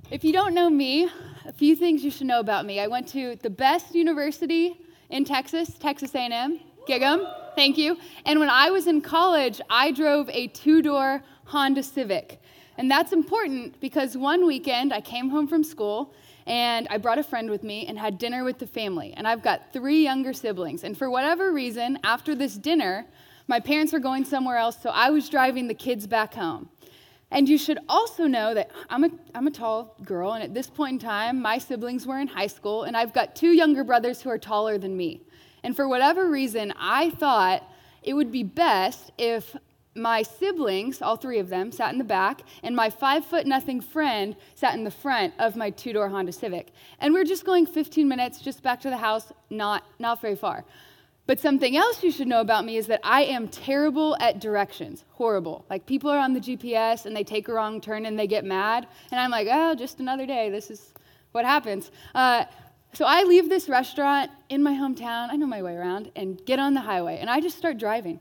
If you don't know me, a few things you should know about me. I went to the best university in Texas, Texas A&M, Gig'em, thank you. And when I was in college, I drove a two-door Honda Civic. And that's important because one weekend I came home from school and I brought a friend with me and had dinner with the family. And I've got 3 younger siblings. And for whatever reason, after this dinner, my parents were going somewhere else, so I was driving the kids back home. And you should also know that I'm a tall girl, and at this point in time, my siblings were in high school, and I've got 2 younger brothers who are taller than me. And for whatever reason, I thought it would be best if my siblings, all 3 of them, sat in the back, and my 5'0" friend sat in the front of my 2-door Honda Civic. And we're just going 15 minutes just back to the house, not very far. But something else you should know about me is that I am terrible at directions, horrible. Like people are on the GPS and they take a wrong turn and they get mad. And I'm like, oh, just another day. This is what happens. So I leave this restaurant in my hometown, I know my way around, and get on the highway. And I just start driving.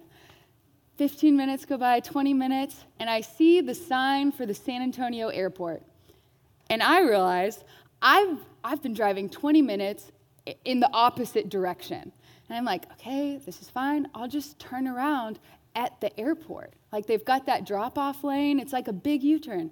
15 minutes go by, 20 minutes, and I see the sign for the San Antonio airport. And I realize I've been driving 20 minutes in the opposite direction. And I'm like, okay, this is fine. I'll just turn around at the airport. Like they've got that drop-off lane. It's like a big U-turn.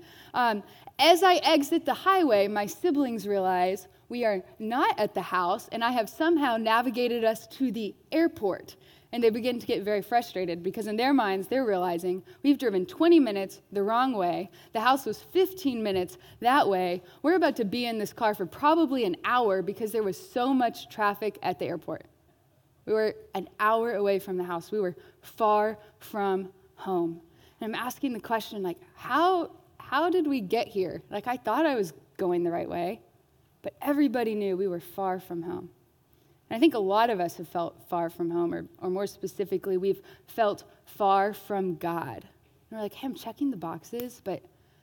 As I exit the highway, my siblings realize we are not at the house, and I have somehow navigated us to the airport. And they begin to get very frustrated because in their minds, they're realizing we've driven 20 minutes the wrong way. The house was 15 minutes that way. We're about to be in this car for probably an hour because there was so much traffic at the airport. We were an hour away from the house. We were far from home. And I'm asking the question, like, how did we get here? Like, I thought I was going the right way, but everybody knew we were far from home. And I think a lot of us have felt far from home, or more specifically, we've felt far from God. And we're like, hey, I'm checking the boxes, but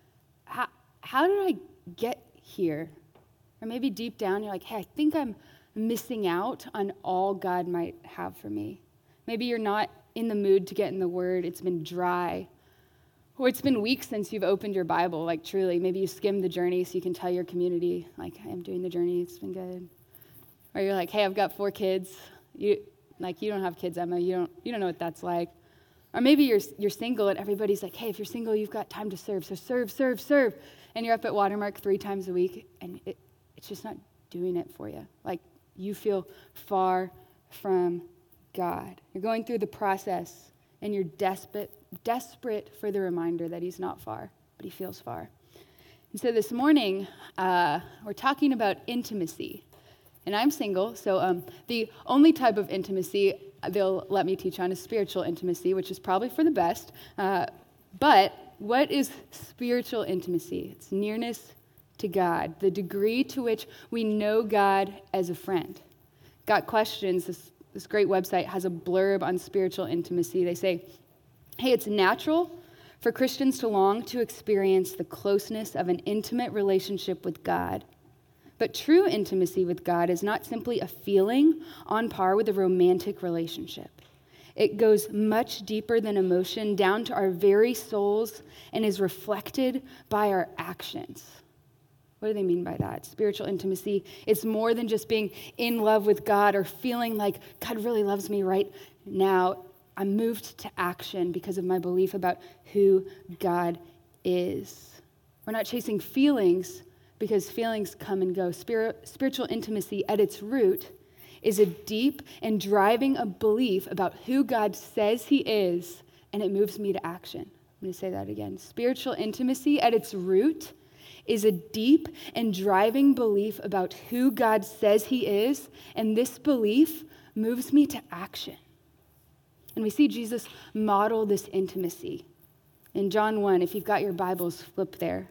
how did I get here? Or maybe deep down, you're like, hey, I think I'm missing out on all God might have for me. Maybe you're not in the mood to get in the Word. It's been dry. Or it's been weeks since you've opened your Bible, like truly. Maybe you skimmed the journey so you can tell your community, like, I'm doing the journey, it's been good. Or you're like, hey, I've got 4 kids. You don't have kids, Emma. You don't know what that's like. Or maybe you're single and everybody's like, hey, if you're single, you've got time to serve. So serve. And you're up at Watermark 3 times a week, and it's just not doing it for you. Like, you feel far from God. You're going through the process, and you're desperate for the reminder that he's not far, but he feels far. And so this morning, we're talking about intimacy. And I'm single, so the only type of intimacy they'll let me teach on is spiritual intimacy, which is probably for the best. But what is spiritual intimacy? It's nearness to God, the degree to which we know God as a friend. Got Questions, this great website, has a blurb on spiritual intimacy. They say, hey, it's natural for Christians to long to experience the closeness of an intimate relationship with God. But true intimacy with God is not simply a feeling on par with a romantic relationship. It goes much deeper than emotion, down to our very souls, and is reflected by our actions. What do they mean by that? Spiritual intimacy is more than just being in love with God or feeling like God really loves me right now. I'm moved to action because of my belief about who God is. We're not chasing feelings because feelings come and go. Spiritual intimacy at its root is a deep and driving a belief about who God says he is, and it moves me to action. I'm going to say that again. Spiritual intimacy at its root is a deep and driving belief about who God says he is, and this belief moves me to action. And we see Jesus model this intimacy. In John 1, if you've got your Bibles, flip there.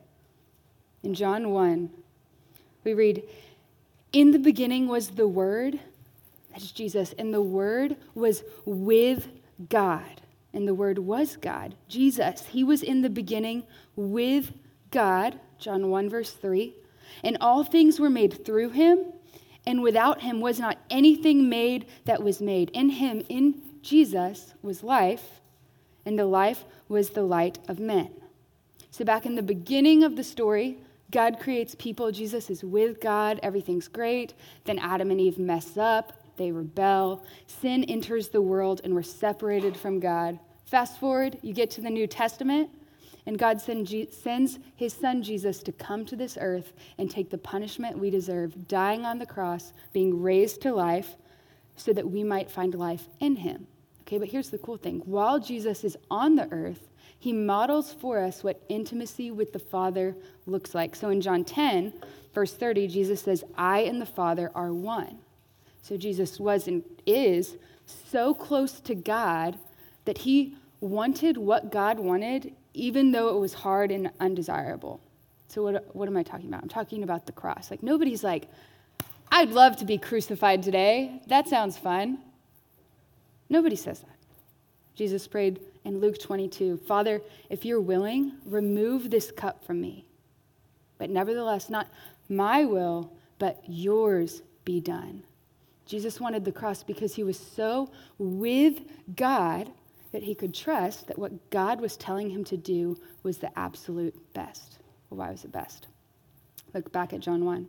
In John 1, we read, in the beginning was the Word, that's Jesus, and the Word was with God, and the Word was God, Jesus. He was in the beginning with God, John 1, verse 3, and all things were made through him, and without him was not anything made that was made. In him, in Jesus, was life, and the life was the light of men. So back in the beginning of the story, God creates people. Jesus is with God. Everything's great. Then Adam and Eve mess up. They rebel. Sin enters the world, and we're separated from God. Fast forward, you get to the New Testament, and God sends his son Jesus to come to this earth and take the punishment we deserve, dying on the cross, being raised to life so that we might find life in him. Okay, but here's the cool thing. While Jesus is on the earth, he models for us what intimacy with the Father looks like. So in John 10, verse 30, Jesus says, I and the Father are one. So Jesus was and is so close to God that he wanted what God wanted, even though it was hard and undesirable. So what am I talking about? I'm talking about the cross. Like, nobody's like, I'd love to be crucified today. That sounds fun. Nobody says that. Jesus prayed in Luke 22, Father, if you're willing, remove this cup from me. But nevertheless, not my will, but yours be done. Jesus wanted the cross because he was so with God that he could trust that what God was telling him to do was the absolute best. Well, why was it best? Look back at John 1.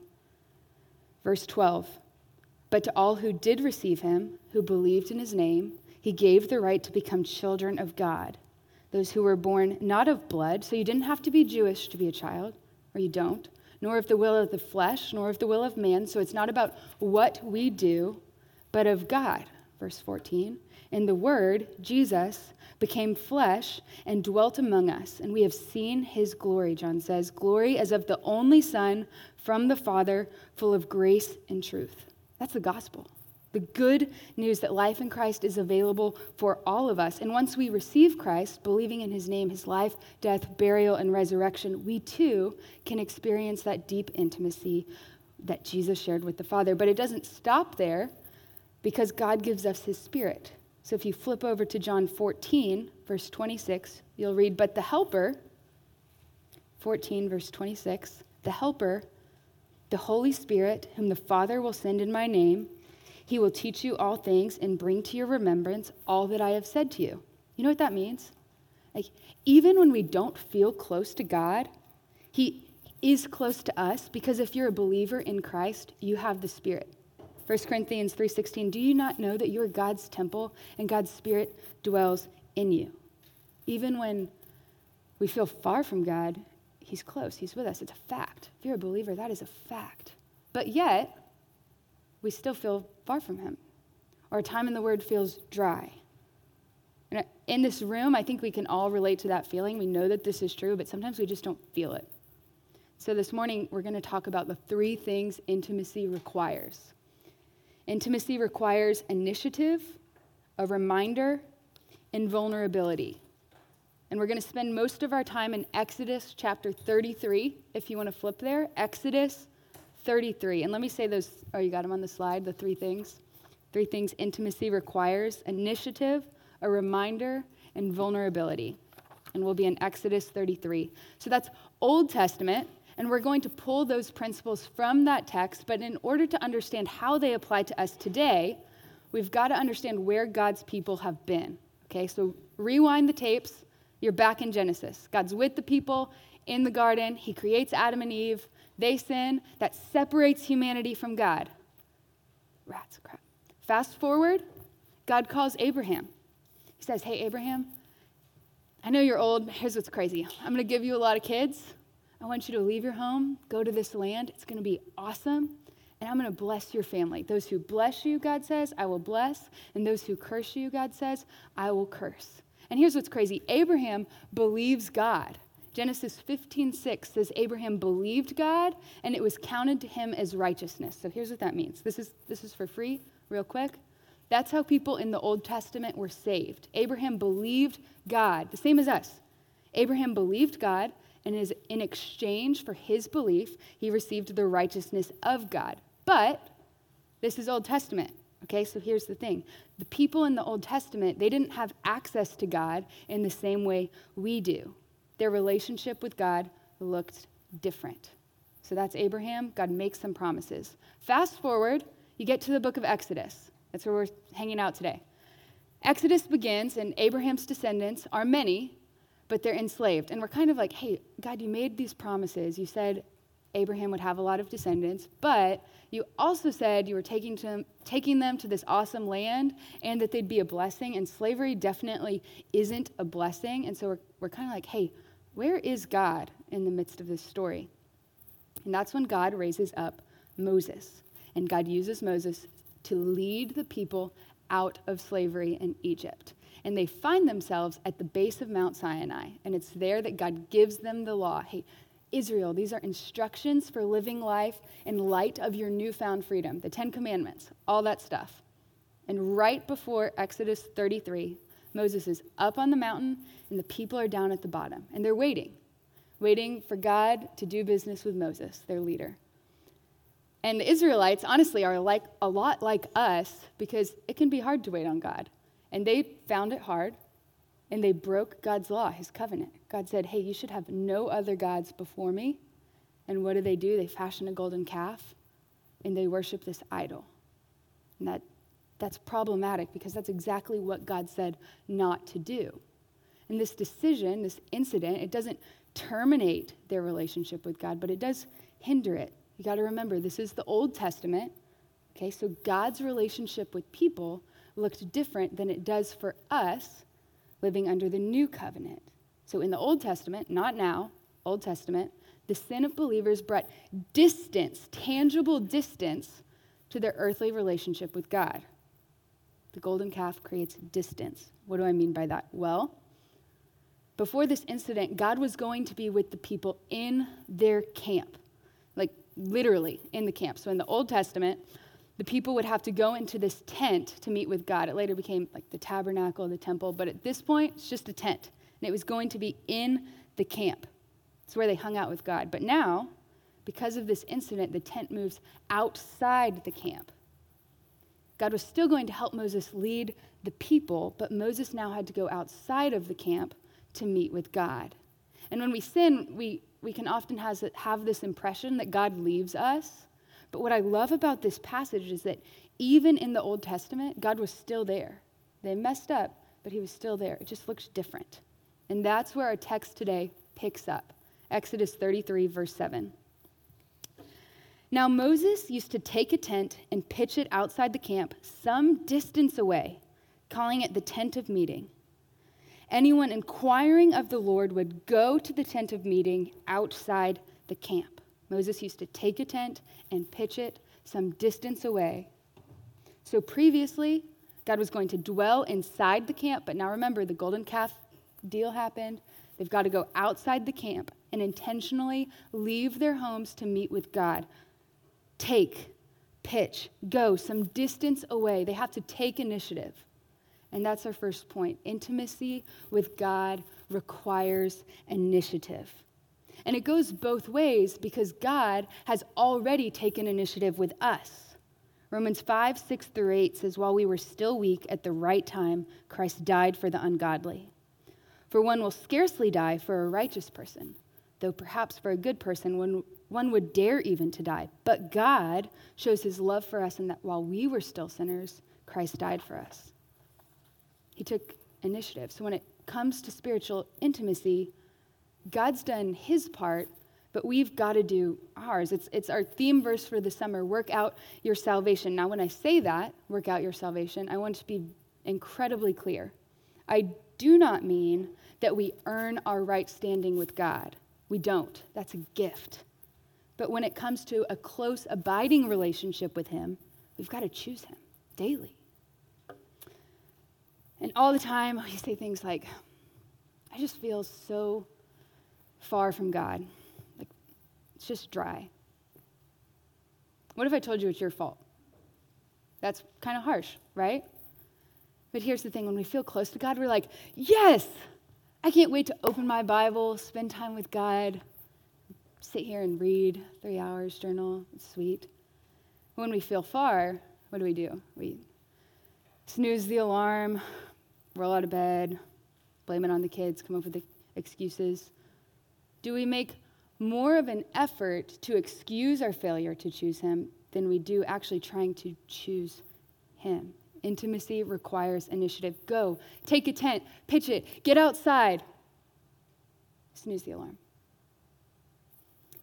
Verse 12. But to all who did receive him, who believed in his name, he gave the right to become children of God. Those who were born not of blood, so you didn't have to be Jewish to be a child, or you don't, nor of the will of the flesh, nor of the will of man. So it's not about what we do, but of God. Verse 14. And the Word, Jesus, became flesh and dwelt among us. And we have seen his glory, John says, glory as of the only Son from the Father, full of grace and truth. That's the gospel. The good news that life in Christ is available for all of us. And once we receive Christ, believing in his name, his life, death, burial, and resurrection, we too can experience that deep intimacy that Jesus shared with the Father. But it doesn't stop there because God gives us his Spirit. So if you flip over to John 14, verse 26, you'll read, but the Helper, 14, verse 26, the Helper, the Holy Spirit, whom the Father will send in my name, he will teach you all things and bring to your remembrance all that I have said to you. You know what that means? Like, even when we don't feel close to God, he is close to us because if you're a believer in Christ, you have the Spirit. 1 Corinthians 3:16, do you not know that you are God's temple and God's Spirit dwells in you? Even when we feel far from God, he's close, he's with us. It's a fact. If you're a believer, that is a fact. But yet, we still feel far from him. Our time in the Word feels dry. And in this room, I think we can all relate to that feeling. We know that this is true, but sometimes we just don't feel it. So this morning, we're going to talk about the 3 things intimacy requires. Intimacy requires initiative, a reminder, and vulnerability. And we're going to spend most of our time in Exodus chapter 33, if you want to flip there. Exodus 33. And let me say those, you got them on the slide, the 3 things. 3 things intimacy requires: initiative, a reminder, and vulnerability. And we'll be in Exodus 33. So that's Old Testament, and we're going to pull those principles from that text, but in order to understand how they apply to us today, we've got to understand where God's people have been. Okay, so rewind the tapes. You're back in Genesis. God's with the people in the garden. He creates Adam and Eve. They sin. That separates humanity from God. Rats, crap. Fast forward, God calls Abraham. He says, hey, Abraham, I know you're old. Here's what's crazy. I'm going to give you a lot of kids. I want you to leave your home, go to this land. It's going to be awesome. And I'm going to bless your family. Those who bless you, God says, I will bless. And those who curse you, God says, I will curse. And here's what's crazy. Abraham believes God. Genesis 15:6 says Abraham believed God, and it was counted to him as righteousness. So here's what that means. This is for free, real quick. That's how people in the Old Testament were saved. Abraham believed God, the same as us. Abraham believed God, and in exchange for his belief, he received the righteousness of God. But this is Old Testament. Okay, so here's the thing. The people in the Old Testament, they didn't have access to God in the same way we do. Their relationship with God looked different. So that's Abraham. God makes some promises. Fast forward, you get to the book of Exodus. That's where we're hanging out today. Exodus begins, and Abraham's descendants are many, but they're enslaved. And we're kind of like, hey, God, you made these promises. You said Abraham would have a lot of descendants, but you also said you were taking them to this awesome land and that they'd be a blessing, and slavery definitely isn't a blessing. And so we're kind of like, hey, where is God in the midst of this story? And that's when God raises up Moses. And God uses Moses to lead the people out of slavery in Egypt. And they find themselves at the base of Mount Sinai. And it's there that God gives them the law. Hey, Israel, these are instructions for living life in light of your newfound freedom. The 10 Commandments, all that stuff. And right before Exodus 33, Moses is up on the mountain and the people are down at the bottom. And they're waiting for God to do business with Moses, their leader. And the Israelites, honestly, are like a lot like us because it can be hard to wait on God. And they found it hard, and they broke God's law, his covenant. God said, hey, you should have no other gods before me. And what do? They fashion a golden calf, and they worship this idol. And that's problematic because that's exactly what God said not to do. And this decision, this incident, it doesn't terminate their relationship with God, but it does hinder it. You got to remember, this is the Old Testament, okay? So God's relationship with people looked different than it does for us living under the New Covenant. So in the Old Testament, not now, Old Testament, the sin of believers brought distance, tangible distance, to their earthly relationship with God. The golden calf creates distance. What do I mean by that? Well, before this incident, God was going to be with the people in their camp. Like literally in the camp. So in the Old Testament, the people would have to go into this tent to meet with God. It later became like the tabernacle, the temple, but at this point, it's just a tent. And it was going to be in the camp. It's where they hung out with God. But now, because of this incident, the tent moves outside the camp. God was still going to help Moses lead the people, but Moses now had to go outside of the camp to meet with God. And when we sin, we can often have this impression that God leaves us. But what I love about this passage is that even in the Old Testament, God was still there. They messed up, but he was still there. It just looks different. And that's where our text today picks up. Exodus 33, verse 7. Now Moses used to take a tent and pitch it outside the camp some distance away, calling it the tent of meeting. Anyone inquiring of the Lord would go to the tent of meeting outside the camp. Moses used to take a tent and pitch it some distance away. So previously, God was going to dwell inside the camp, but now remember, the golden calf deal happened. They've got to go outside the camp and intentionally leave their homes to meet with God. Pitch, go some distance away. They have to take initiative. And that's our first point. Intimacy with God requires initiative. And it goes both ways because God has already taken initiative with us. Romans 5, 6 through 8 says, while we were still weak at the right time, Christ died for the ungodly. For one will scarcely die for a righteous person, though perhaps for a good person one would dare even to die. But God shows his love for us in that while we were still sinners, Christ died for us. He took initiative. So when it comes to spiritual intimacy, God's done his part, but we've got to do ours. It's our theme verse for the summer, work out your salvation. Now, when I say that, work out your salvation, I want to be incredibly clear. I do not mean that we earn our right standing with God. We don't. That's a gift. But when it comes to a close, abiding relationship with him, we've got to choose him daily. And all the time, we say things like, I just feel so far from God. Like, it's just dry. What if I told you it's your fault? That's kind of harsh, right? But here's the thing. When we feel close to God, we're like, yes, I can't wait to open my Bible, spend time with God, sit here and read 3 hours, journal. It's sweet. When we feel far, what do? We snooze the alarm, roll out of bed, blame it on the kids, come up with excuses. Do we make more of an effort to excuse our failure to choose him than we do actually trying to choose him? Intimacy requires initiative. Go, take a tent, pitch it, get outside. Snooze the alarm.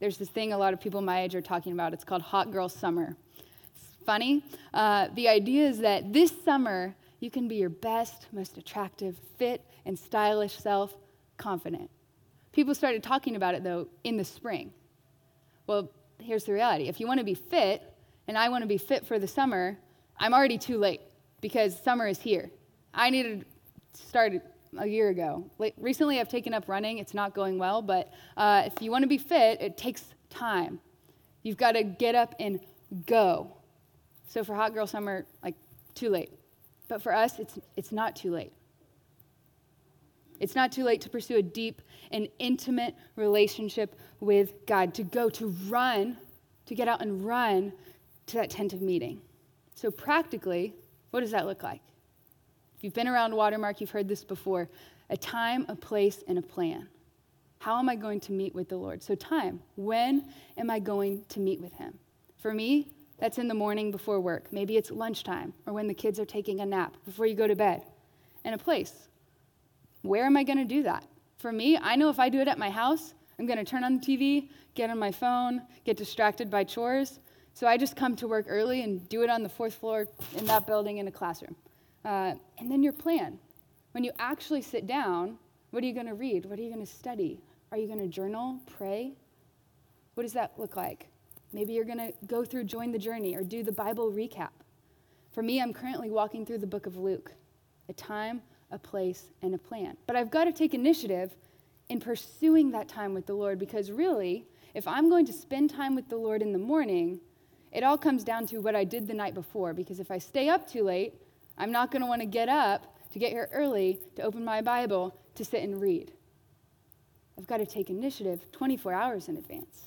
there's this thing a lot of people my age are talking about. It's called Hot Girl Summer. It's funny. The idea is that this summer, you can be your best, most attractive, fit, and stylish self, confident. People started talking about it, though, in the spring. Well, here's the reality. If you want to be fit, and I want to be fit for the summer, I'm already too late because summer is here. I needed to start a year ago. Recently, I've taken up running. It's not going well, but if you want to be fit, it takes time. You've got to get up and go. So for Hot Girl Summer, too late. But for us, it's not too late. It's not too late to pursue a deep and intimate relationship with God, to get out and run to that tent of meeting. So practically, what does that look like? If you've been around Watermark, you've heard this before. A time, a place, and a plan. How am I going to meet with the Lord? So time, when am I going to meet with him? For me, that's in the morning before work. Maybe it's lunchtime or when the kids are taking a nap before you go to bed. And a place. Where am I going to do that? For me, I know if I do it at my house, I'm going to turn on the TV, get on my phone, get distracted by chores. So I just come to work early and do it on the 4th floor in that building in a classroom. And then your plan. When you actually sit down, what are you going to read? What are you going to study? Are you going to journal, pray? What does that look like? Maybe you're going to go through Join the Journey or do the Bible recap. For me, I'm currently walking through the book of Luke. A time, a place, and a plan. But I've got to take initiative in pursuing that time with the Lord, because really, if I'm going to spend time with the Lord in the morning, it all comes down to what I did the night before, because if I stay up too late, I'm not going to want to get up to get here early to open my Bible to sit and read. I've got to take initiative 24 hours in advance.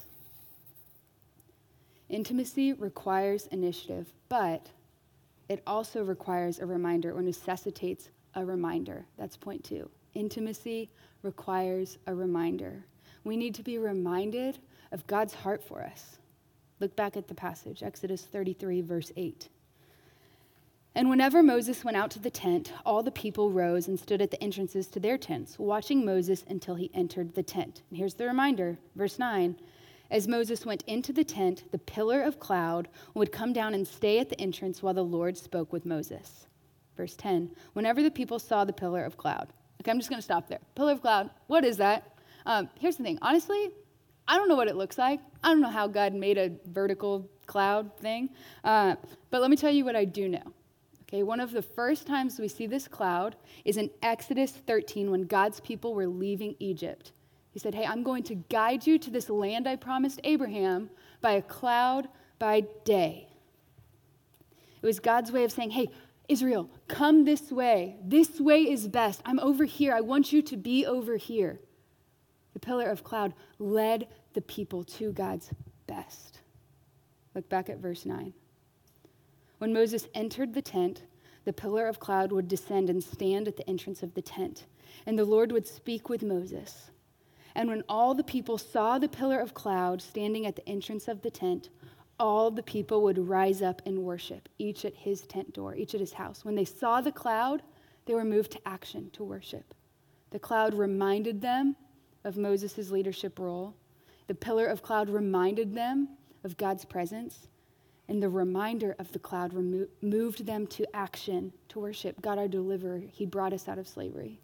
Intimacy requires initiative, but it also requires a reminder or necessitates a reminder. That's point 2. Intimacy requires a reminder. We need to be reminded of God's heart for us. Look back at the passage, Exodus 33, verse 8. And whenever Moses went out to the tent, all the people rose and stood at the entrances to their tents, watching Moses until he entered the tent. And here's the reminder, verse 9. As Moses went into the tent, the pillar of cloud would come down and stay at the entrance while the Lord spoke with Moses. Verse 10, whenever the people saw the pillar of cloud. Okay, I'm just going to stop there. Pillar of cloud, what is that? Here's the thing. Honestly, I don't know what it looks like. I don't know how God made a vertical cloud thing. But let me tell you what I do know. Okay, one of the first times we see this cloud is in Exodus 13 when God's people were leaving Egypt. He said, hey, I'm going to guide you to this land I promised Abraham by a cloud by day. It was God's way of saying, hey, Israel, come this way. This way is best. I'm over here. I want you to be over here. The pillar of cloud led the people to God's best. Look back at verse 9. When Moses entered the tent, the pillar of cloud would descend and stand at the entrance of the tent, and the Lord would speak with Moses. And when all the people saw the pillar of cloud standing at the entrance of the tent, all the people would rise up and worship, each at his tent door, each at his house. When they saw the cloud, they were moved to action, to worship. The cloud reminded them of Moses' leadership role. The pillar of cloud reminded them of God's presence. And the reminder of the cloud moved them to action, to worship God, our deliverer. He brought us out of slavery.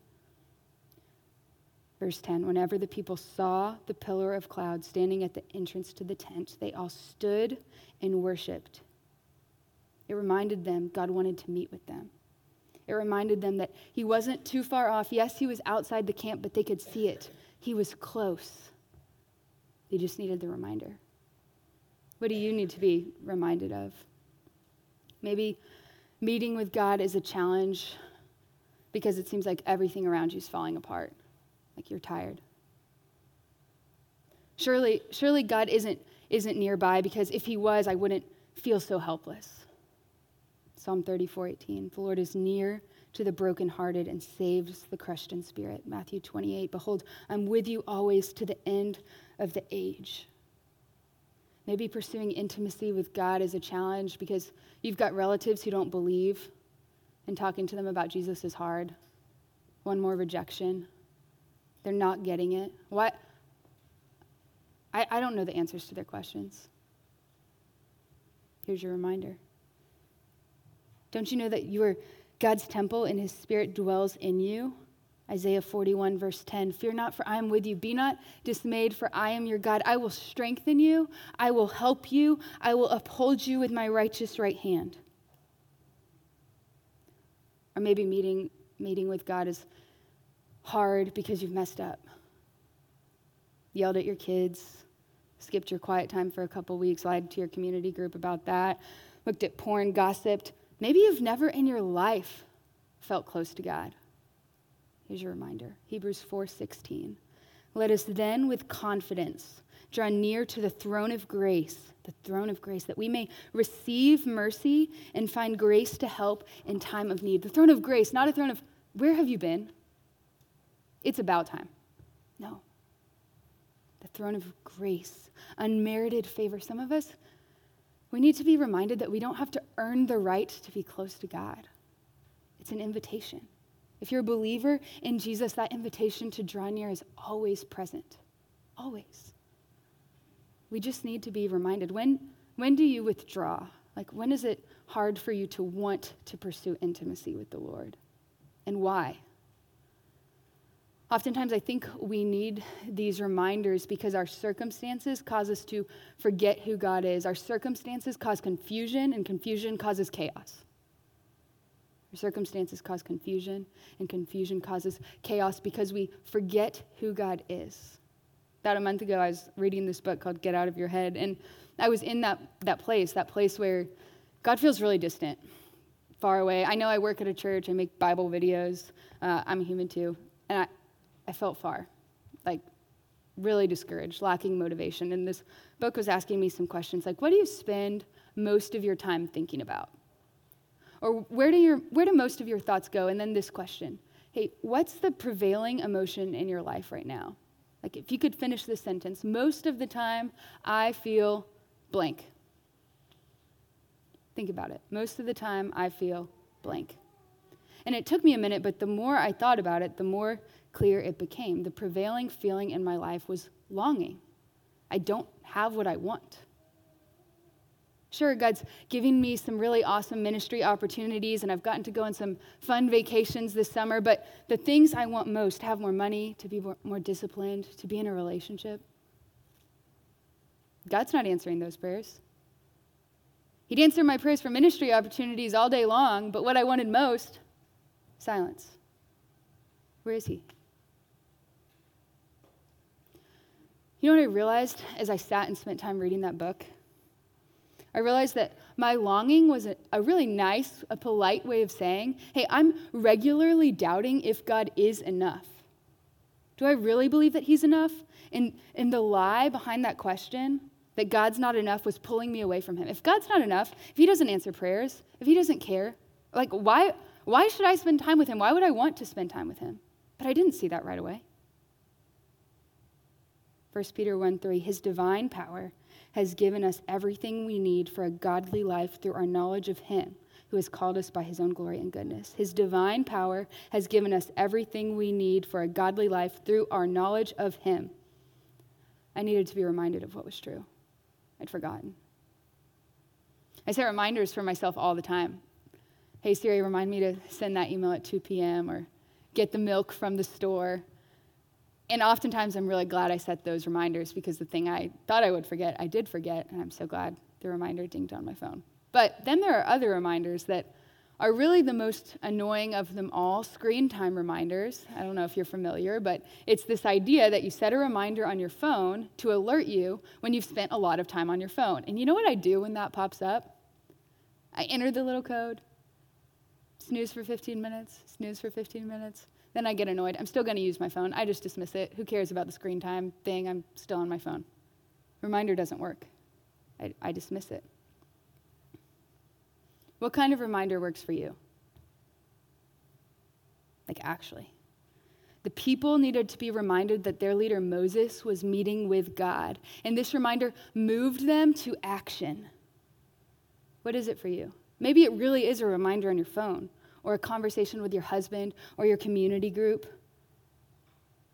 Verse 10, whenever the people saw the pillar of cloud standing at the entrance to the tent, they all stood and worshiped. It reminded them God wanted to meet with them. It reminded them that he wasn't too far off. Yes, he was outside the camp, but they could see it. He was close. They just needed the reminder. What do you need to be reminded of? Maybe meeting with God is a challenge because it seems like everything around you is falling apart. Like you're tired. Surely God isn't nearby, because if he was, I wouldn't feel so helpless. Psalm 34:18, the Lord is near to the brokenhearted and saves the crushed in spirit. Matthew 28, behold, I'm with you always to the end of the age. Maybe pursuing intimacy with God is a challenge because you've got relatives who don't believe, and talking to them about Jesus is hard. One more rejection. They're not getting it. Why I don't know the answers to their questions. Here's your reminder. Don't you know that you are God's temple and his Spirit dwells in you? Isaiah 41, verse 10, fear not, for I am with you. Be not dismayed, for I am your God. I will strengthen you. I will help you. I will uphold you with my righteous right hand. Or maybe meeting with God is hard because you've messed up. Yelled at your kids, skipped your quiet time for a couple weeks, lied to your community group about that, looked at porn, gossiped. Maybe you've never in your life felt close to God. Here's your reminder, Hebrews 4:16. Let us then with confidence draw near to the throne of grace, that we may receive mercy and find grace to help in time of need. The throne of grace, not a throne of, where have you been? It's about time. No. The throne of grace, unmerited favor. Some of us, we need to be reminded that we don't have to earn the right to be close to God. It's an invitation. If you're a believer in Jesus, that invitation to draw near is always present. Always. We just need to be reminded. When do you withdraw? Like, when is it hard for you to want to pursue intimacy with the Lord? And why? Oftentimes, I think we need these reminders because our circumstances cause us to forget who God is. Our circumstances cause confusion, and confusion causes chaos. Our circumstances cause confusion, and confusion causes chaos because we forget who God is. About a month ago, I was reading this book called Get Out of Your Head, and I was in that place where God feels really distant, far away. I know I work at a church, I make Bible videos, I'm human too, and I felt far, like really discouraged, lacking motivation. And this book was asking me some questions like, what do you spend most of your time thinking about? Or where do most of your thoughts go? And then this question, hey, what's the prevailing emotion in your life right now? Like if you could finish this sentence, most of the time I feel blank. Think about it. Most of the time I feel blank. And it took me a minute, but the more I thought about it, the more clear it became. The prevailing feeling in my life was longing. I don't have what I want. Sure, God's giving me some really awesome ministry opportunities, and I've gotten to go on some fun vacations this summer, but the things I want most, to have more money, to be more disciplined, to be in a relationship, God's not answering those prayers. He'd answer my prayers for ministry opportunities all day long, but what I wanted most, silence. Where is he? You know what I realized as I sat and spent time reading that book? I realized that my longing was a really nice, a polite way of saying, hey, I'm regularly doubting if God is enough. Do I really believe that he's enough? And the lie behind that question, that God's not enough, was pulling me away from him. If God's not enough, if he doesn't answer prayers, if he doesn't care, like why should I spend time with him? Why would I want to spend time with him? But I didn't see that right away. 1 Peter 1:3, his divine power has given us everything we need for a godly life through our knowledge of him who has called us by his own glory and goodness. His divine power has given us everything we need for a godly life through our knowledge of him. I needed to be reminded of what was true. I'd forgotten. I set reminders for myself all the time. Hey, Siri, remind me to send that email at 2 p.m. or get the milk from the store. And oftentimes I'm really glad I set those reminders because the thing I thought I would forget, I did forget, and I'm so glad the reminder dinged on my phone. But then there are other reminders that are really the most annoying of them all, screen time reminders. I don't know if you're familiar, but it's this idea that you set a reminder on your phone to alert you when you've spent a lot of time on your phone. And you know what I do when that pops up? I enter the little code, snooze for 15 minutes, snooze for 15 minutes. Then I get annoyed. I'm still going to use my phone. I just dismiss it. Who cares about the screen time thing? I'm still on my phone. Reminder doesn't work. I dismiss it. What kind of reminder works for you? Like actually. The people needed to be reminded that their leader Moses was meeting with God. And this reminder moved them to action. What is it for you? Maybe it really is a reminder on your phone, or a conversation with your husband or your community group.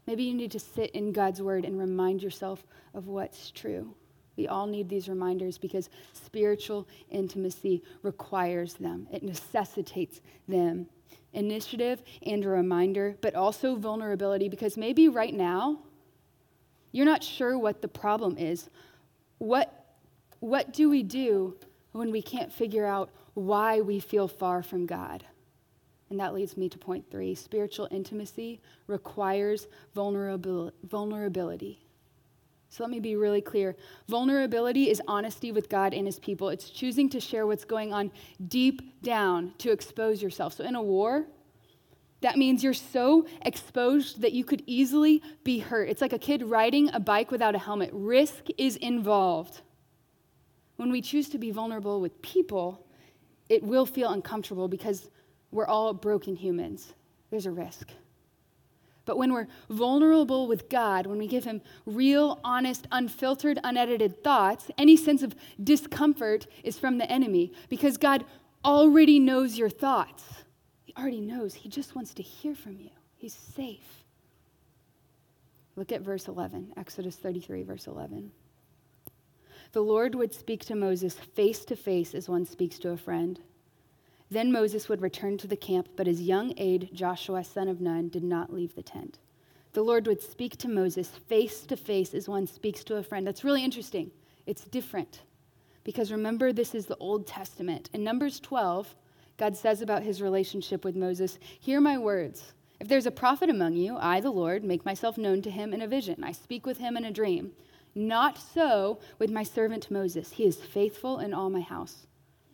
Maybe you need to sit in God's word and remind yourself of what's true. We all need these reminders because spiritual intimacy requires them. It necessitates them. Initiative and a reminder, but also vulnerability, because maybe right now you're not sure what the problem is. What do we do when we can't figure out why we feel far from God? And that leads me to point 3. Spiritual intimacy requires vulnerability. So let me be really clear. Vulnerability is honesty with God and his people. It's choosing to share what's going on deep down to expose yourself. So in a war, that means you're so exposed that you could easily be hurt. It's like a kid riding a bike without a helmet. Risk is involved. When we choose to be vulnerable with people, it will feel uncomfortable because we're all broken humans. There's a risk. But when we're vulnerable with God, when we give him real, honest, unfiltered, unedited thoughts, any sense of discomfort is from the enemy because God already knows your thoughts. He already knows. He just wants to hear from you. He's safe. Look at verse 11, Exodus 33, verse 11. The Lord would speak to Moses face to face as one speaks to a friend. Then Moses would return to the camp, but his young aide, Joshua, son of Nun, did not leave the tent. The Lord would speak to Moses face to face as one speaks to a friend. That's really interesting. It's different. Because remember, this is the Old Testament. In Numbers 12, God says about his relationship with Moses, "Hear my words. If there's a prophet among you, I, the Lord, make myself known to him in a vision. I speak with him in a dream. Not so with my servant Moses. He is faithful in all my house.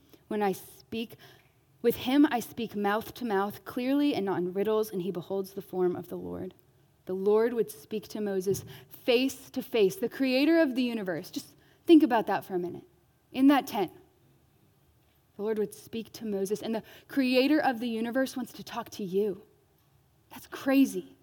With him I speak mouth to mouth, clearly and not in riddles, and he beholds the form of the Lord." The Lord would speak to Moses face to face, the creator of the universe. Just think about that for a minute. In that tent, the Lord would speak to Moses, and the creator of the universe wants to talk to you. That's crazy.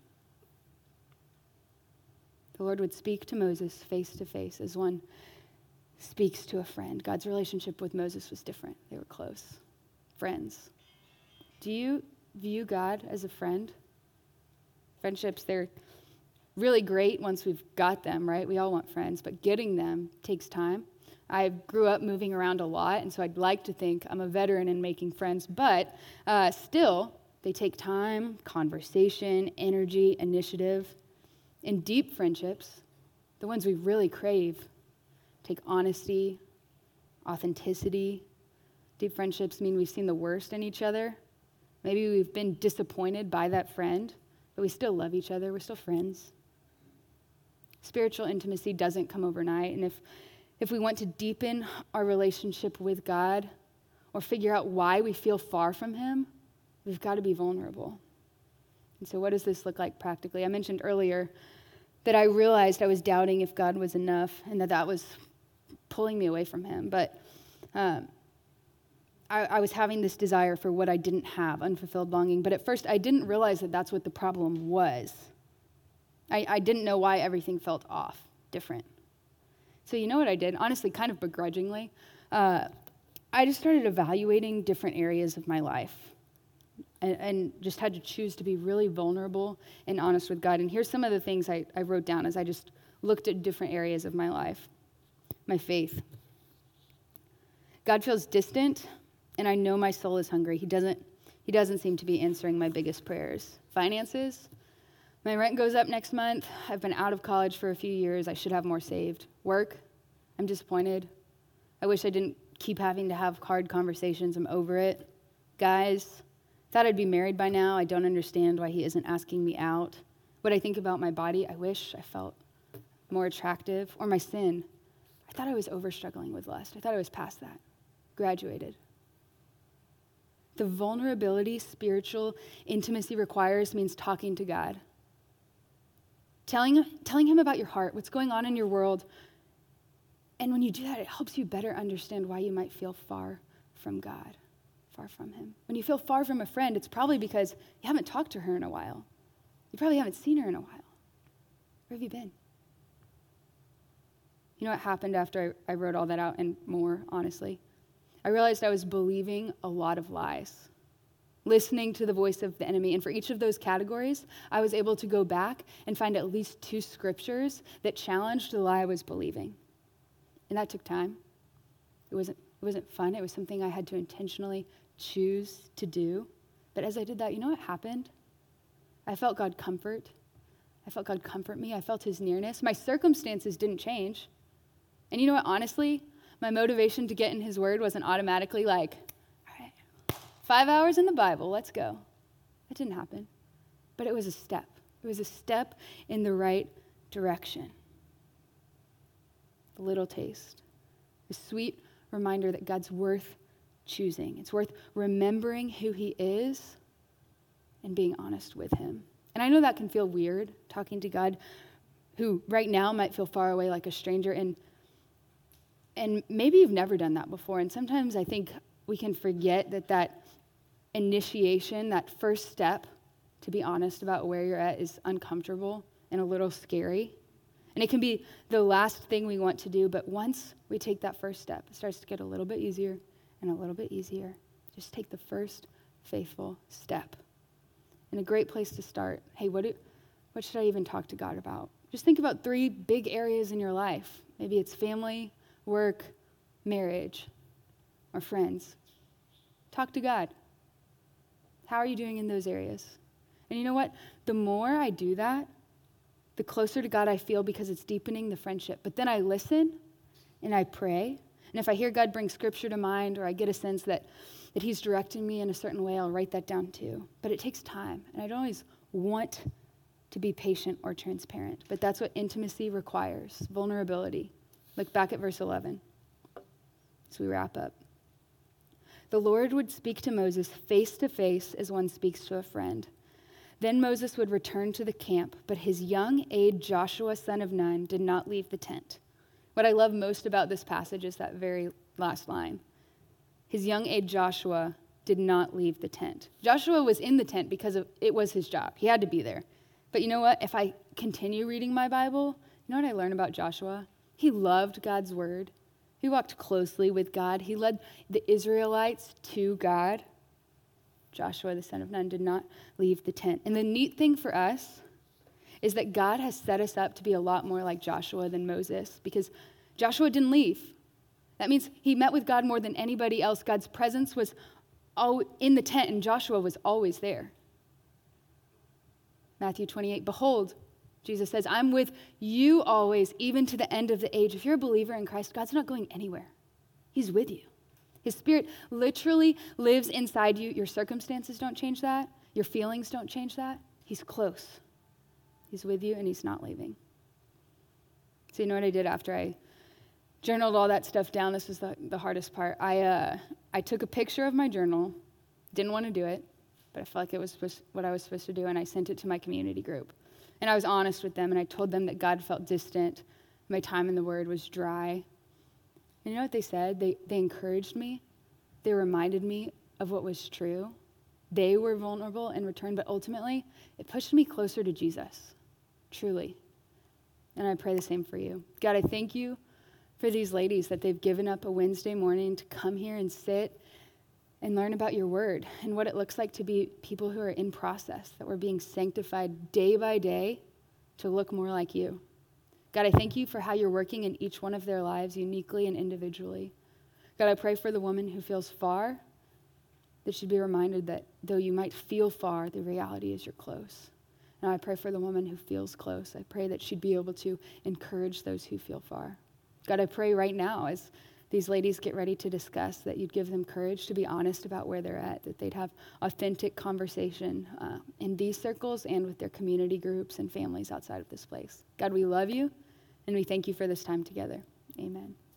The Lord would speak to Moses face to face as one speaks to a friend. God's relationship with Moses was different. They were close. Friends. Do you view God as a friend? Friendships, they're really great once we've got them, right? We all want friends, but getting them takes time. I grew up moving around a lot, and so I'd like to think I'm a veteran in making friends, but still, they take time, conversation, energy, initiative. And deep friendships, the ones we really crave, take honesty, authenticity. Deep friendships mean we've seen the worst in each other. Maybe we've been disappointed by that friend, but we still love each other. We're still friends. Spiritual intimacy doesn't come overnight, and if we want to deepen our relationship with God or figure out why we feel far from him, we've got to be vulnerable. And so what does this look like practically? I mentioned earlier that I realized I was doubting if God was enough and that was pulling me away from him, but I was having this desire for what I didn't have, unfulfilled longing. But at first, I didn't realize that that's what the problem was. I didn't know why everything felt off, different. So you know what I did? Honestly, kind of begrudgingly. I just started evaluating different areas of my life and just had to choose to be really vulnerable and honest with God. And here's some of the things I wrote down as I just looked at different areas of my life. My faith. God feels distant, and I know my soul is hungry. He doesn't seem to be answering my biggest prayers. Finances. My rent goes up next month. I've been out of college for a few years. I should have more saved. Work. I'm disappointed. I wish I didn't keep having to have hard conversations. I'm over it. Guys, thought I'd be married by now. I don't understand why he isn't asking me out. What I think about my body, I wish I felt more attractive. Or my sin. I thought I was over struggling with lust. I thought I was past that. Graduated. The vulnerability spiritual intimacy requires means talking to God. Telling him about your heart, what's going on in your world. And when you do that, it helps you better understand why you might feel far from God, far from him. When you feel far from a friend, it's probably because you haven't talked to her in a while. You probably haven't seen her in a while. Where have you been? You know what happened after I wrote all that out and more, honestly? I realized I was believing a lot of lies listening to the voice of the enemy. And for each of those categories, I was able to go back and find at least 2 scriptures that challenged the lie I was believing. And that took time. It wasn't fun. It was something I had to intentionally choose to do. But as I did that, you know what happened? I felt God comfort. I felt God comfort me. I felt his nearness. My circumstances didn't change. And you know what? Honestly, my motivation to get in his word wasn't automatically like, all right, 5 hours in the Bible, let's go. That didn't happen. But it was a step. It was a step in the right direction. A little taste. A sweet reminder that God's worth choosing. It's worth remembering who he is and being honest with him. And I know that can feel weird, talking to God, who right now might feel far away like a stranger. And maybe you've never done that before. And sometimes I think we can forget that initiation, that first step to be honest about where you're at is uncomfortable and a little scary. And it can be the last thing we want to do. But once we take that first step, it starts to get a little bit easier and a little bit easier. Just take the first faithful step. And a great place to start. Hey, what should I even talk to God about? Just think about 3 big areas in your life. Maybe it's family, work, marriage, or friends. Talk to God. How are you doing in those areas? And you know what? The more I do that, the closer to God I feel because it's deepening the friendship. But then I listen and I pray. And if I hear God bring scripture to mind or I get a sense that he's directing me in a certain way, I'll write that down too. But it takes time. And I don't always want to be patient or transparent. But that's what intimacy requires, vulnerability. Look back at verse 11 as we wrap up. The Lord would speak to Moses face to face as one speaks to a friend. Then Moses would return to the camp, but his young aide Joshua, son of Nun, did not leave the tent. What I love most about this passage is that very last line. His young aide Joshua did not leave the tent. Joshua was in the tent because it was his job. He had to be there. But you know what? If I continue reading my Bible, you know what I learn about Joshua? He loved God's word. He walked closely with God. He led the Israelites to God. Joshua, the son of Nun, did not leave the tent. And the neat thing for us is that God has set us up to be a lot more like Joshua than Moses, because Joshua didn't leave. That means he met with God more than anybody else. God's presence was in the tent, and Joshua was always there. Matthew 28, behold, Jesus says, I'm with you always, even to the end of the age. If you're a believer in Christ, God's not going anywhere. He's with you. His Spirit literally lives inside you. Your circumstances don't change that. Your feelings don't change that. He's close. He's with you, and he's not leaving. So you know what I did after I journaled all that stuff down? This was the hardest part. I took a picture of my journal. Didn't want to do it, but I felt like it was what I was supposed to do, and I sent it to my community group. And I was honest with them, and I told them that God felt distant. My time in the Word was dry. And you know what they said? They encouraged me. They reminded me of what was true. They were vulnerable in return, but ultimately, it pushed me closer to Jesus, truly. And I pray the same for you. God, I thank you for these ladies that they've given up a Wednesday morning to come here and sit and learn about your word and what it looks like to be people who are in process, that we're being sanctified day by day to look more like you. God, I thank you for how you're working in each one of their lives uniquely and individually. God, I pray for the woman who feels far, that she'd be reminded that though you might feel far, the reality is you're close. And I pray for the woman who feels close. I pray that she'd be able to encourage those who feel far. God, I pray right now as these ladies get ready to discuss, that you'd give them courage to be honest about where they're at, that they'd have authentic conversation in these circles and with their community groups and families outside of this place. God, we love you, and we thank you for this time together. Amen.